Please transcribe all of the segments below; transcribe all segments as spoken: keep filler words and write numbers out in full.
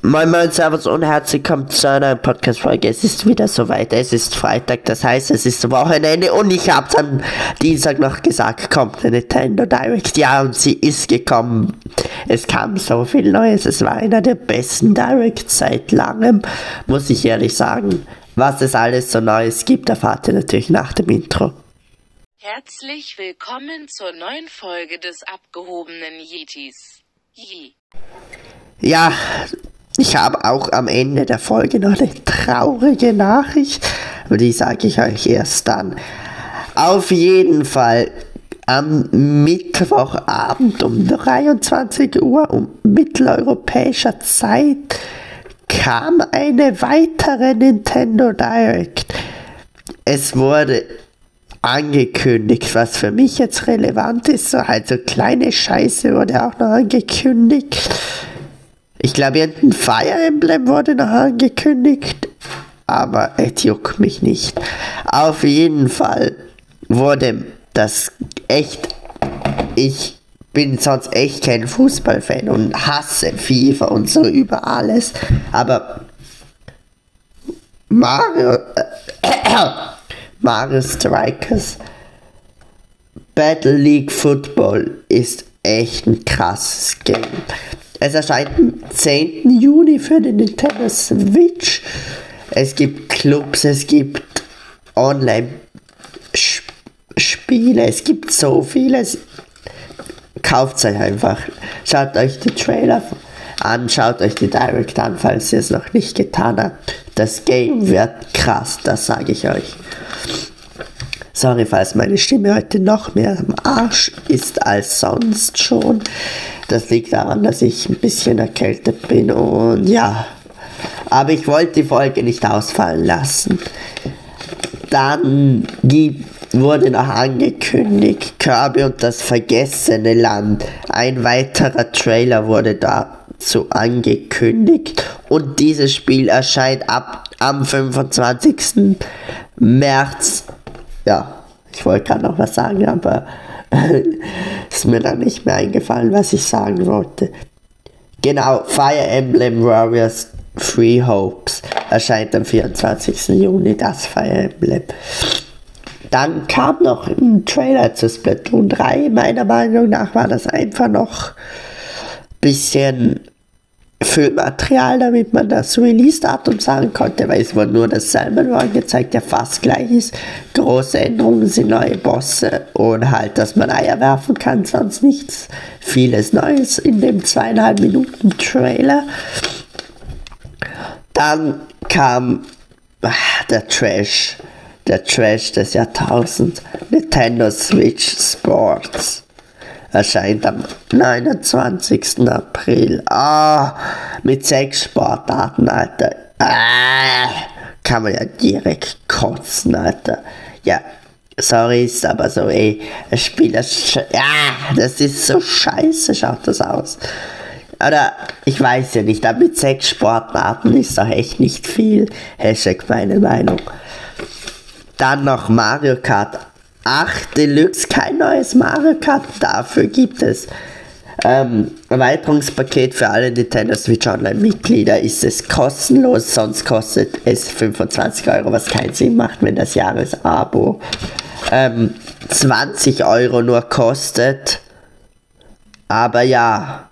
Moin Moin, Servus und herzlich willkommen zu einer neuen Podcast-Folge. Es ist wieder soweit, es ist Freitag, das heißt es ist Wochenende und ich hab's am Dienstag noch gesagt, kommt eine Nintendo Direct. Ja, und sie ist gekommen. Es kam so viel Neues, es war einer der besten Directs seit langem, muss ich ehrlich sagen. Was es alles so Neues gibt, erfahrt ihr natürlich nach dem Intro. Herzlich willkommen zur neuen Folge des abgehobenen Yetis. Yee. Ja, ich habe auch am Ende der Folge noch eine traurige Nachricht, aber die sage ich euch erst dann. Auf jeden Fall am Mittwochabend um dreiundzwanzig Uhr um mitteleuropäischer Zeit kam eine weitere Nintendo Direct. Es wurde angekündigt, was für mich jetzt relevant ist, so halt so kleine Scheiße wurde auch noch angekündigt. Ich glaube, irgendein Fire Emblem wurde noch angekündigt, aber es juckt mich nicht. Auf jeden Fall wurde das echt, ich bin sonst echt kein Fußballfan und hasse FIFA und so über alles, aber Mario, äh, Mario Strikers Battle League Football ist echt ein krasses Game. Es erscheint am zehnten Juni für den Nintendo Switch. Es gibt Clubs, es gibt Online-Spiele, es gibt so vieles. Kauft es euch einfach. Schaut euch die Trailer an, schaut euch die Direct an, falls ihr es noch nicht getan habt. Das Game wird krass, das sage ich euch. Sorry, falls meine Stimme heute noch mehr am Arsch ist als sonst schon. Das liegt daran, dass ich ein bisschen erkältet bin und ja. Aber ich wollte die Folge nicht ausfallen lassen. Dann gibt, wurde noch angekündigt, Kirby und das vergessene Land. Ein weiterer Trailer wurde dazu angekündigt. Und dieses Spiel erscheint ab am fünfundzwanzigsten März. Ja, ich wollte gerade noch was sagen, aber ist mir dann nicht mehr eingefallen, was ich sagen wollte. Genau, Fire Emblem Warriors Three Hopes erscheint am vierundzwanzigsten Juni, das Fire Emblem. Dann kam noch ein Trailer zu Splatoon drei. Meiner Meinung nach war das einfach noch ein bisschen Füllmaterial, damit man das Release-Datum sagen konnte, weil es wurde nur dasselbe nur angezeigt, der fast gleich ist. Große Änderungen sind neue Bosse und halt, dass man Eier werfen kann, sonst nichts. Vieles Neues in dem zweieinhalb Minuten Trailer. Dann kam ach, der Trash, der Trash des Jahrtausends, Nintendo Switch Sports. Erscheint am neunundzwanzigsten April. Ah, oh, mit sechs Sportarten, Alter. Ah, kann man ja direkt kotzen, Alter. Ja, sorry, ist aber so, ey. Ein Spiel, das, ja, das ist so scheiße, schaut das aus. Oder, ich weiß ja nicht, aber mit sechs Sportarten ist doch echt nicht viel. Hashtag meine Meinung. Dann noch Mario Kart acht Deluxe, kein neues Mario Kart, dafür gibt es ähm, Erweiterungspaket für alle Nintendo Switch Online Mitglieder, ist es kostenlos, sonst kostet es fünfundzwanzig Euro, was keinen Sinn macht, wenn das Jahresabo ähm, zwanzig Euro nur kostet, aber ja,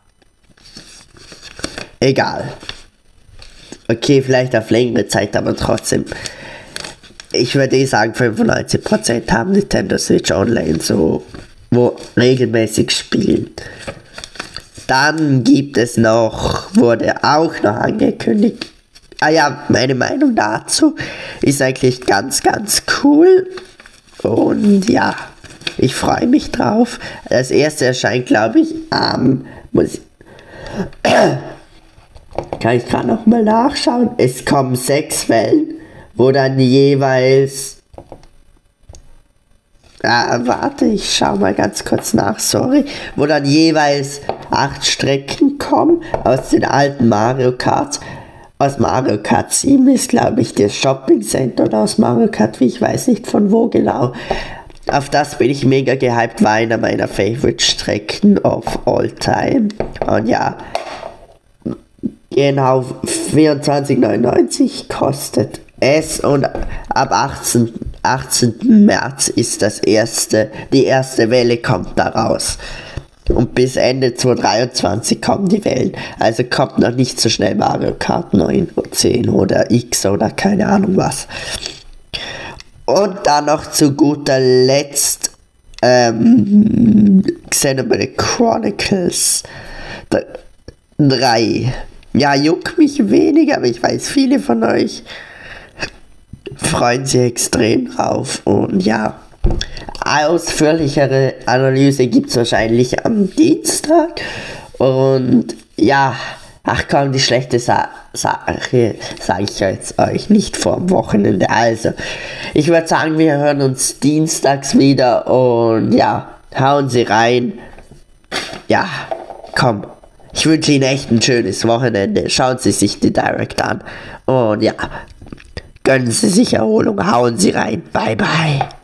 egal. Okay, vielleicht auf längere Zeit, aber trotzdem. Ich würde eh sagen, fünfundneunzig Prozent haben Nintendo Switch Online so, wo regelmäßig spielen. Dann gibt es noch, wurde auch noch angekündigt, ah ja, meine Meinung dazu ist eigentlich ganz, ganz cool. Und ja, ich freue mich drauf. Das erste erscheint, glaube ich, am, muss ich, kann ich gerade noch mal nachschauen, es kommen sechs Wellen, wo dann jeweils, ah, warte, ich schau mal ganz kurz nach, sorry, wo dann jeweils acht Strecken kommen aus den alten Mario Kart. Aus Mario Kart sieben ist, glaube ich, das Shopping Center oder aus Mario Kart, wie ich weiß nicht von wo genau. Auf das bin ich mega gehypt, war einer meiner Favorite Strecken of all time. Und ja, Genau, vierundzwanzig neunundneunzig kostet es und ab achtzehnten März ist das erste, die erste Welle kommt da raus. Und bis Ende zweitausenddreiundzwanzig kommen die Wellen. Also kommt noch nicht so schnell Mario Kart neun oder zehn oder X oder keine Ahnung was. Und dann noch zu guter Letzt ähm, Xenoblade Chronicles drei. Ja, juckt mich weniger, aber ich weiß, viele von euch freuen sich extrem drauf. Und ja, ausführlichere Analyse gibt es wahrscheinlich am Dienstag. Und ja, ach komm, die schlechte Sa- Sache sage ich jetzt euch nicht vor dem Wochenende. Also, ich würde sagen, wir hören uns dienstags wieder. Und ja, hauen Sie rein. Ja, komm. Ich wünsche Ihnen echt ein schönes Wochenende. Schauen Sie sich die Direct an. Und ja, gönnen Sie sich Erholung. Hauen Sie rein. Bye, bye.